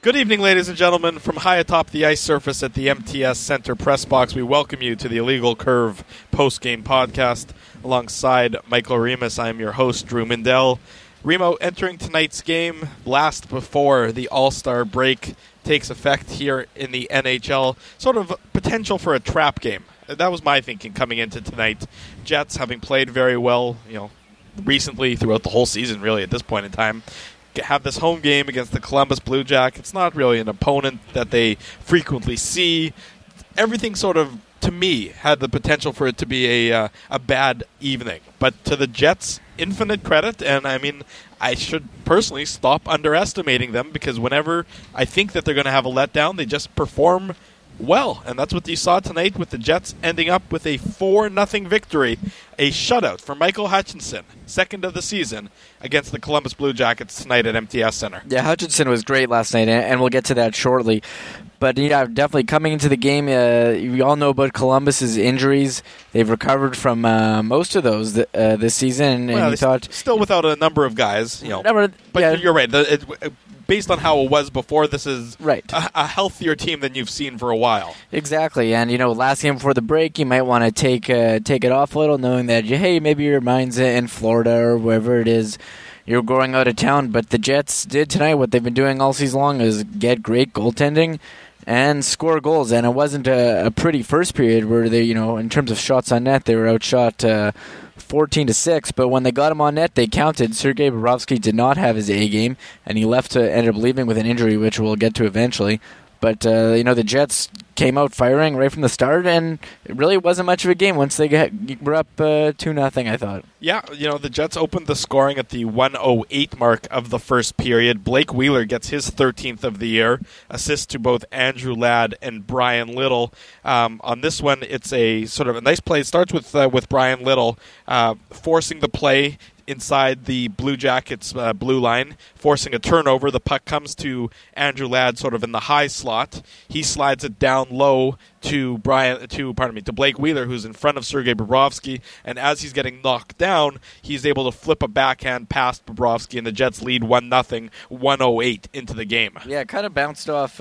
Good evening, ladies and gentlemen. From high atop the ice surface at the MTS Center press box, we welcome you to the Illegal Curve post-game podcast. Alongside Michael Remus, I am your host, Drew Mindell. Remo, entering tonight's game last before the All-Star break takes effect here in the NHL, sort of potential for a trap game. That was my thinking coming into tonight. Jets, having played very well, recently throughout the whole season, really, at this point in time, have this home game against the Columbus Blue Jackets. Not really an opponent that they frequently see. Everything sort of, to me, had the potential for it to be a bad evening. But to the Jets, infinite credit, and I should personally stop underestimating them, because whenever I think that they're going to have a letdown, they just perform well, and that's what you saw tonight, with the Jets ending up with a 4-0 victory, a shutout for Michael Hutchinson, second of the season, against the Columbus Blue Jackets tonight at MTS Center. Yeah, Hutchinson was great last night, and we'll get to that shortly. But definitely coming into the game, we all know about Columbus's injuries. They've recovered from most of those this season, and still without a number of guys, But you're right. Based on how it was before, this is right. a healthier team than you've seen for a while. Exactly, and last game before the break, you might want to take it off a little, knowing that maybe your mind's in Florida or wherever it is you're going out of town. But the Jets did tonight what they've been doing all season long: is get great goaltending and score goals. And it wasn't a pretty first period where they, in terms of shots on net, they were outshot 14-6, but when they got him on net, they counted. Sergei Bobrovsky did not have his A game, and he ended up leaving with an injury, which we'll get to eventually. But, the Jets came out firing right from the start, and it really wasn't much of a game once they were up 2-0, I thought. Yeah, the Jets opened the scoring at the 1:08 mark of the first period. Blake Wheeler gets his 13th of the year, assist to both Andrew Ladd and Brian Little. On this one, it's a sort of a nice play. It starts with Brian Little forcing the play inside the Blue Jackets blue line, forcing a turnover. The puck comes to Andrew Ladd sort of in the high slot. He slides it down low to Blake Wheeler, who's in front of Sergei Bobrovsky, and as he's getting knocked down, he's able to flip a backhand past Bobrovsky, and the Jets lead 1-0, 1:08 into the game. Yeah, kind of bounced off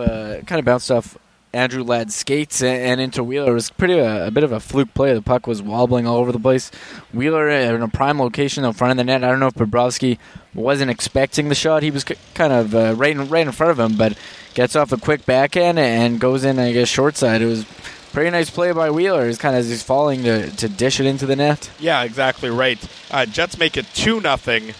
Andrew Ladd's skates and into Wheeler. It was a bit of a fluke play. The puck was wobbling all over the place. Wheeler in a prime location in front of the net. I don't know if Bobrovsky wasn't expecting the shot. He was kind of right in front of him, but gets off a quick backhand and goes in, I guess, short side. It was a pretty nice play by Wheeler. He's kind of as he's falling to dish it into the net. Yeah, exactly right. Jets make it 2-0.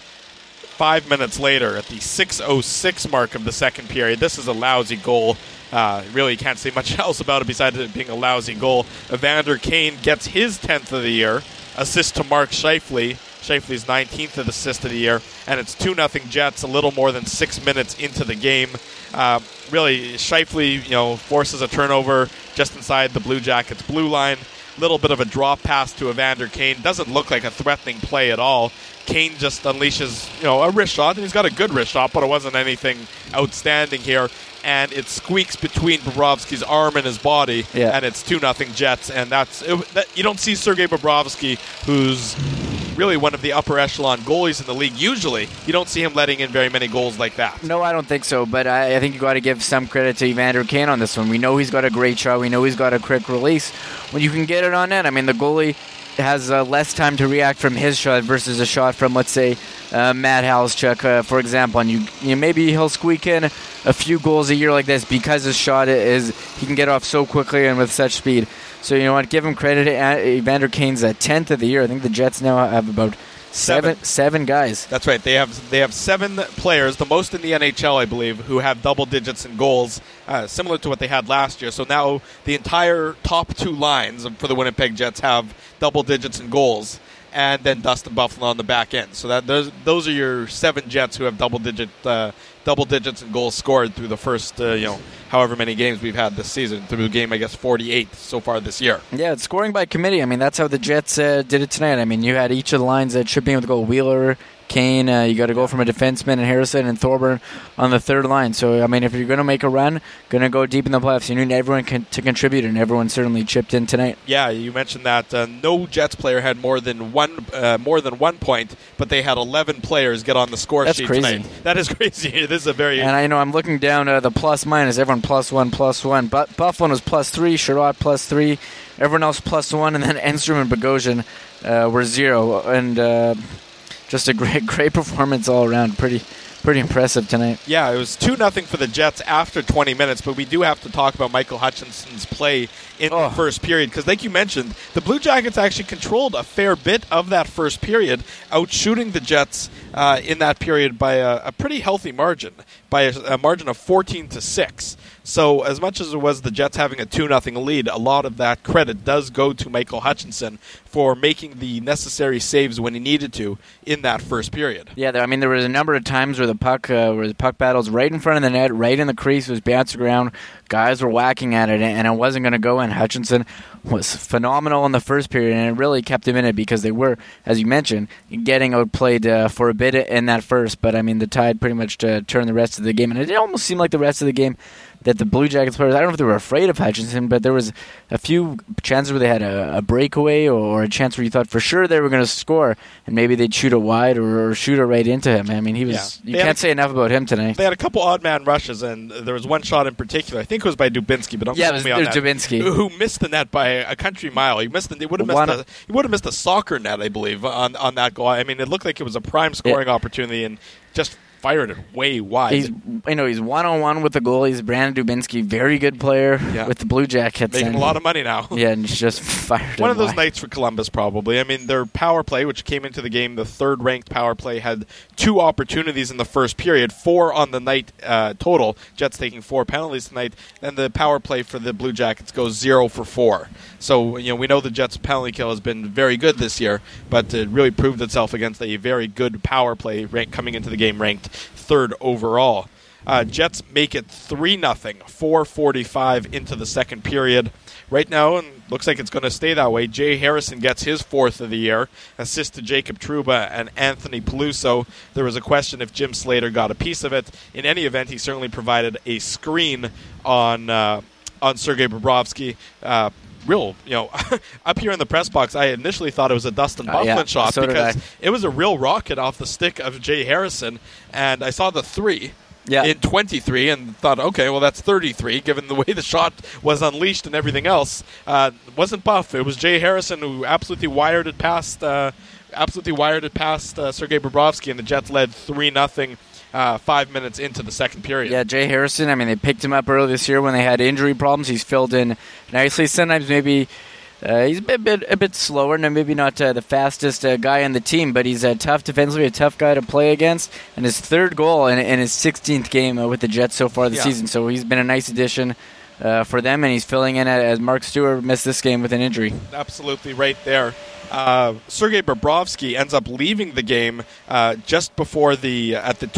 5 minutes later at the 6:06 mark of the second period. This is a lousy goal. Really can't say much else about it besides it being a lousy goal. Evander Kane gets his 10th of the year. Assist to Mark Scheifele. Scheifele's 19th assist of the year. And it's 2-0 Jets a little more than 6 minutes into the game. Really, Scheifele, forces a turnover just inside the Blue Jackets blue line. Little bit of a drop pass to Evander Kane. Doesn't look like a threatening play at all. Kane just unleashes, a wrist shot, and he's got a good wrist shot, but it wasn't anything outstanding here. And it squeaks between Bobrovsky's arm and his body, and it's 2-0 Jets. And you don't see Sergei Bobrovsky, who's really one of the upper echelon goalies in the league. Usually, you don't see him letting in very many goals like that. No, I don't think so, but I think you got to give some credit to Evander Kane on this one. We know he's got a great shot. We know he's got a quick release. When you can get it on net, the goalie has less time to react from his shot versus a shot from, let's say, Matt Halschuk, for example. And maybe he'll squeak in a few goals a year like this because his shot he can get off so quickly and with such speed. So you know what? Give him credit. Evander Kane's 10th of the year. I think the Jets now have about seven guys. That's right. They have 7 players, the most in the NHL, I believe, who have double digits in goals, similar to what they had last year. So now the entire top 2 lines for the Winnipeg Jets have double digits in goals, and then Dustin Buffalo on the back end. So those are your 7 Jets who have double digits in goals scored through the first however many games we've had this season, through game, I guess, 48 so far this year. Yeah, it's scoring by committee. That's how the Jets did it tonight. You had each of the lines that chipping with the goal: Wheeler, Kane. You got to go from a defenseman and Harrison and Thorburn on the third line. So, I mean, if you're going to make a run, going to go deep in the playoffs, you need everyone to contribute, and everyone certainly chipped in tonight. Yeah, you mentioned that no Jets player had more than 1 point, but they had 11 players get on the score sheet tonight. That is crazy. It is a very... And I know I'm looking down the plus minus. Everyone +1. But Byfuglien was +3, Sherratt +3, everyone else +1, and then Enstrom and Bogosian were 0. And just a great performance all around. Pretty impressive tonight. Yeah, it was 2-0 for the Jets after 20 minutes, but we do have to talk about Michael Hutchinson's play in the first period, because like you mentioned, the Blue Jackets actually controlled a fair bit of that first period, outshooting the Jets in that period by a pretty healthy margin, by a margin of 14-6. So as much as it was the Jets having a 2-0 lead, a lot of that credit does go to Michael Hutchinson for making the necessary saves when he needed to in that first period. Yeah, I mean, there was a number of times where the puck battles right in front of the net, right in the crease, was bouncing around. Guys were whacking at it, and it wasn't going to go in. Hutchinson was phenomenal in the first period, and it really kept him in it because they were, as you mentioned, getting outplayed for a bit in that first. But, I mean, the Tide pretty much turned the rest of the game, and it almost seemed like the rest of the game that the Blue Jackets players, I don't know if they were afraid of Hutchinson, but there was a few chances where they had a breakaway or a chance where you thought for sure they were going to score, and maybe they'd shoot it wide or shoot it right into him. I mean, he was. Yeah. You can't say enough about him tonight. They had a couple odd man rushes, and there was one shot in particular. I think it was by Dubinsky, but don't quote me on that. Dubinsky, who missed the net by a country mile. He would have missed a soccer net, I believe, on that goal. I mean, it looked like it was a prime scoring opportunity, and just fired it way wide. He's one-on-one with the goal. He's Brandon Dubinsky, very good player with the Blue Jackets. Making a lot of money now. Yeah, and he's just fired One it of those wide. nights for Columbus, probably. I mean, their power play, which came into the game, the third-ranked power play, had 2 opportunities in the first period, 4 on the night total. Jets taking 4 penalties tonight. Then the power play for the Blue Jackets goes 0 for 4. So, we know the Jets' penalty kill has been very good this year, but it really proved itself against a very good power play coming into the game, ranked 3rd overall. Jets make it 3-0, 4:45 into the second period. Right now, and looks like it's going to stay that way, Jay Harrison gets his 4th of the year, assist to Jacob Trouba and Anthony Peluso. There was a question if Jim Slater got a piece of it. In any event, he certainly provided a screen on Sergei Bobrovsky. Up here in the press box, I initially thought it was a Dustin Byfuglien shot because it was a real rocket off the stick of Jay Harrison, and I saw the 3 in 23 and thought, okay, well, that's 33, given the way the shot was unleashed and everything else. It wasn't Buff. It was Jay Harrison who absolutely wired it past Sergei Bobrovsky, and the Jets led 3-0. 5 minutes into the second period. Yeah, Jay Harrison, I mean, they picked him up earlier this year when they had injury problems. He's filled in nicely. Sometimes maybe he's a bit slower and maybe not the fastest guy on the team, but he's a tough defensively, a tough guy to play against. And his 3rd goal in his 16th game with the Jets so far this season. So he's been a nice addition for them, and he's filling in as Mark Stewart missed this game with an injury. Absolutely right there. Sergei Bobrovsky ends up leaving the game just before at the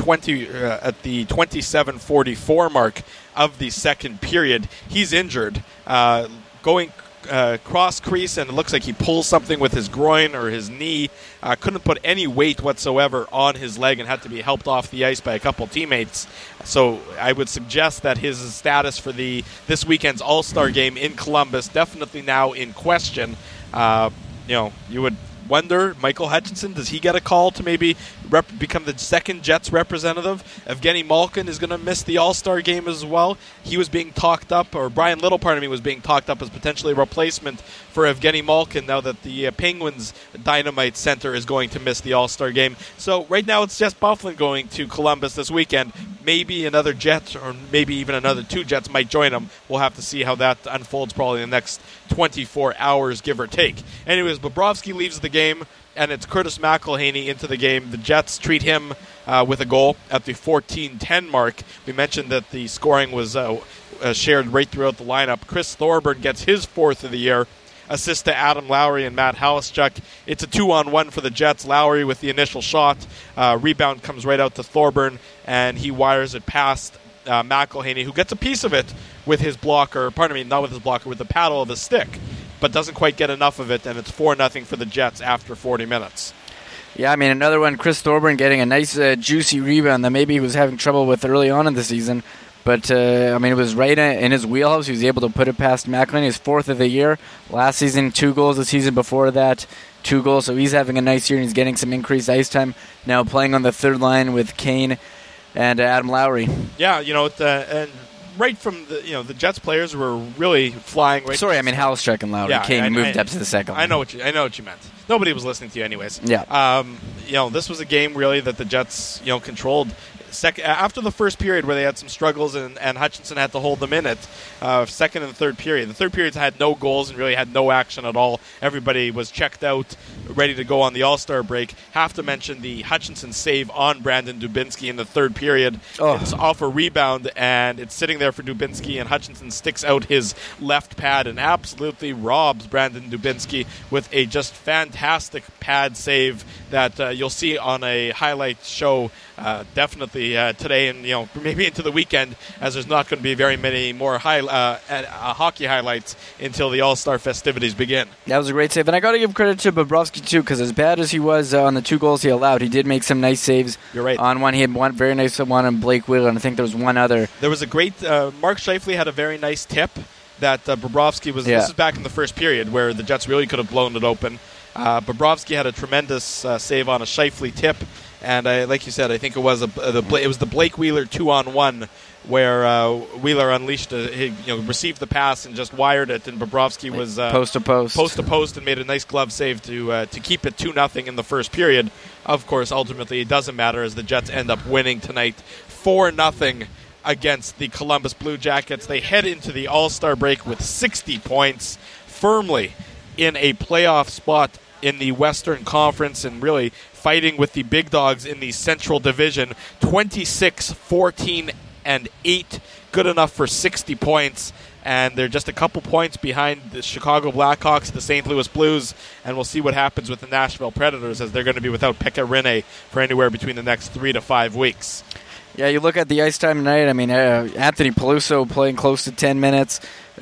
27:44 mark of the second period. He's injured, going cross crease, and it looks like he pulls something with his groin or his knee. Couldn't put any weight whatsoever on his leg and had to be helped off the ice by a couple teammates. So I would suggest that his status for this weekend's All-Star game in Columbus definitely now in question. You would wonder, Michael Hutchinson, does he get a call to maybe become the second Jets representative? Evgeny Malkin is going to miss the All-Star game as well. He was being talked up, or Brian Little, was being talked up as potentially a replacement for Evgeny Malkin now that the Penguins Dynamite Center is going to miss the All-Star game. So right now it's just Byfuglien going to Columbus this weekend. Maybe another Jet or maybe even another 2 Jets might join him. We'll have to see how that unfolds probably in the next 24 hours, give or take. Anyways, Bobrovsky leaves the game, and it's Curtis McElhaney into the game. The Jets treat him with a goal at the 14:10 mark. We mentioned that the scoring was shared right throughout the lineup. Chris Thorburn gets his 4th of the year. Assist to Adam Lowry and Matt Halaschuk. It's a 2-on-1 for the Jets. Lowry with the initial shot. Rebound comes right out to Thorburn, and he wires it past McElhaney, who gets a piece of it with his blocker. Pardon me, not with his blocker, with the paddle of his stick, but doesn't quite get enough of it, and it's 4-0 for the Jets after 40 minutes. Yeah, I mean, another one, Chris Thorburn getting a nice juicy rebound that maybe he was having trouble with early on in the season. But, I mean, it was right in his wheelhouse. He was able to put it past McElhinney, his 4th of the year. Last season, 2 goals. The season before that, 2 goals. So he's having a nice year, and he's getting some increased ice time. Now playing on the third line with Kane and Adam Lowry. Yeah, and right from the Jets players were really flying. Right. Sorry, I mean Hallestruck and Lowry. Yeah, Kane moved up to the second line. I know what you meant. Nobody was listening to you anyways. Yeah. This was a game really that the Jets controlled. After the first period where they had some struggles and Hutchinson had to hold them in it, second and third period. The third period had no goals and really had no action at all. Everybody was checked out, ready to go on the All-Star break. Have to mention the Hutchinson save on Brandon Dubinsky in the third period. Oh. It's off a rebound, and it's sitting there for Dubinsky, and Hutchinson sticks out his left pad and absolutely robs Brandon Dubinsky with a just fantastic pad save that you'll see on a highlight show definitely today and maybe into the weekend, as there's not going to be very many more hockey highlights until the All-Star festivities begin. That was a great save, and I got to give credit to Bobrovsky too, because as bad as he was on the 2 goals he allowed, he did make some nice saves. You're right. On one, he had one very nice one on Blake Wheeler, and I think there was one other. There was a great Mark Scheifele had a very nice tip that Bobrovsky was. Yeah. This is back in the first period where the Jets really could have blown it open. Bobrovsky had a tremendous save on a Scheifele tip. And like you said, I think it was the Blake Wheeler 2-on-1 where Wheeler unleashed received the pass and just wired it, and Bobrovsky was post to post and made a nice glove save to keep it 2-0 in the first period. Of course, ultimately it doesn't matter as the Jets end up winning tonight 4-0 against the Columbus Blue Jackets. They head into the All-Star break with 60 points, firmly in a playoff spot in the Western Conference, and really fighting with the big dogs in the Central Division. 26-14-8, good enough for 60 points, and they're just a couple points behind the Chicago Blackhawks, the St. Louis Blues, and we'll see what happens with the Nashville Predators, as they're going to be without Pekka Rinne for anywhere between the next 3 to 5 weeks. Yeah, you look at the ice time tonight. I mean, Anthony Peluso playing close to 10 minutes.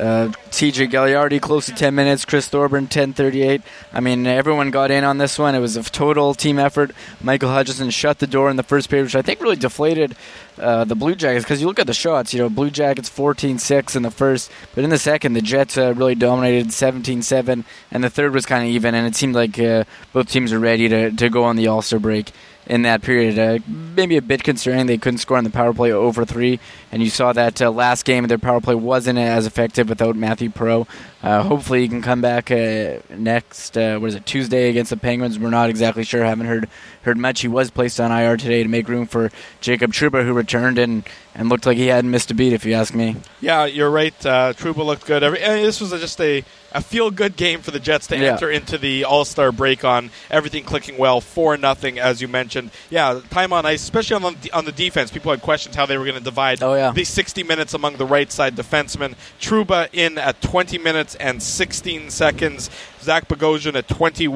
TJ Gagliardi close to 10 minutes. Chris Thorburn 10:38. I mean, everyone got in on this one. It was a total team effort. Michael Hutchinson shut the door in the first period, which I think really deflated the Blue Jackets, because you look at the shots. Blue Jackets 14-6 in the first, but in the second, the Jets really dominated 17-7, and the third was kind of even, and it seemed like both teams are ready to go on the All-Star break in that period. Maybe a bit concerning they couldn't score on the power play over 3, and you saw that last game their power play wasn't as effective without Matthew Perreault. Hopefully he can come back next Tuesday against the Penguins. We're not exactly sure. Haven't heard much. He was placed on IR today to make room for Jacob Trouba, who returned and looked like he hadn't missed a beat, if you ask me. Yeah, you're right. Trouba looked good. This was just a feel-good game for the Jets to enter into the All-Star break on, everything clicking well, 4-0, as you mentioned. Yeah, time on ice, especially on the defense. People had questions how they were going to divide these 60 minutes among the right-side defensemen. Trouba in at 20 minutes and 16 seconds. Zach Bogosian at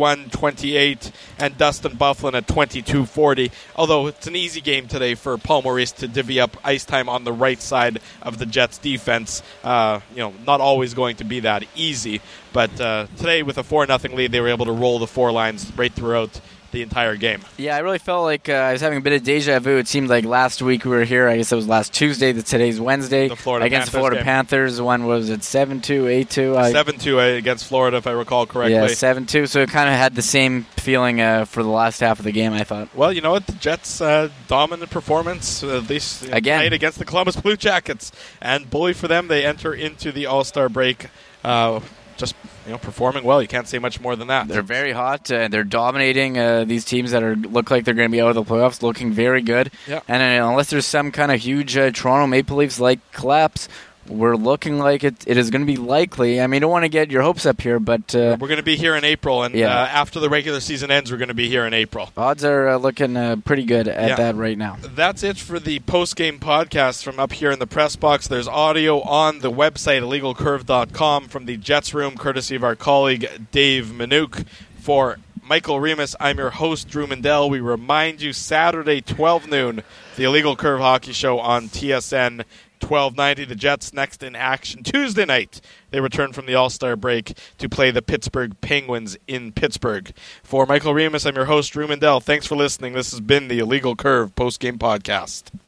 21-28, and Dustin Byfuglien at 22-40. Although it's an easy game today for Paul Maurice to divvy up ice time on the right side of the Jets' defense. Not always going to be that easy, but today with a 4-0 lead, they were able to roll the 4 lines right throughout the entire game. Yeah, I really felt like I was having a bit of deja vu. It seemed like last week we were here. I guess it was last Tuesday. Today's Wednesday. The Florida against Panthers Florida game. Panthers. One was it 7-2, 8-2. 7-2 against Florida, if I recall correctly. Yeah, 7-2. So it kind of had the same feeling for the last half of the game, I thought. Well, you know what? The Jets' dominant performance, at least again tonight against the Columbus Blue Jackets, and bully for them. They enter into the All-Star break just performing well. You can't say much more than that. They're very hot. They're dominating these teams that look like they're going to be out of the playoffs, looking very good. Yeah. And unless there's some kind of huge Toronto Maple Leafs-like collapse, we're looking like it is going to be likely. I mean, I don't want to get your hopes up here, but we're going to be here in April, and after the regular season ends, we're going to be here in April. Odds are looking pretty good at that right now. That's it for the post-game podcast from up here in the press box. There's audio on the website, illegalcurve.com, from the Jets room, courtesy of our colleague Dave Minuk. For Michael Remis, I'm your host, Drew Mindell. We remind you, Saturday, 12 noon, the Illegal Curve Hockey Show on TSN. 12:90, the Jets next in action Tuesday night. They return from the All-Star break to play the Pittsburgh Penguins in Pittsburgh. For Michael Remis, I'm your host, Drew Mindell. Thanks for listening. This has been the Illegal Curve post-game podcast.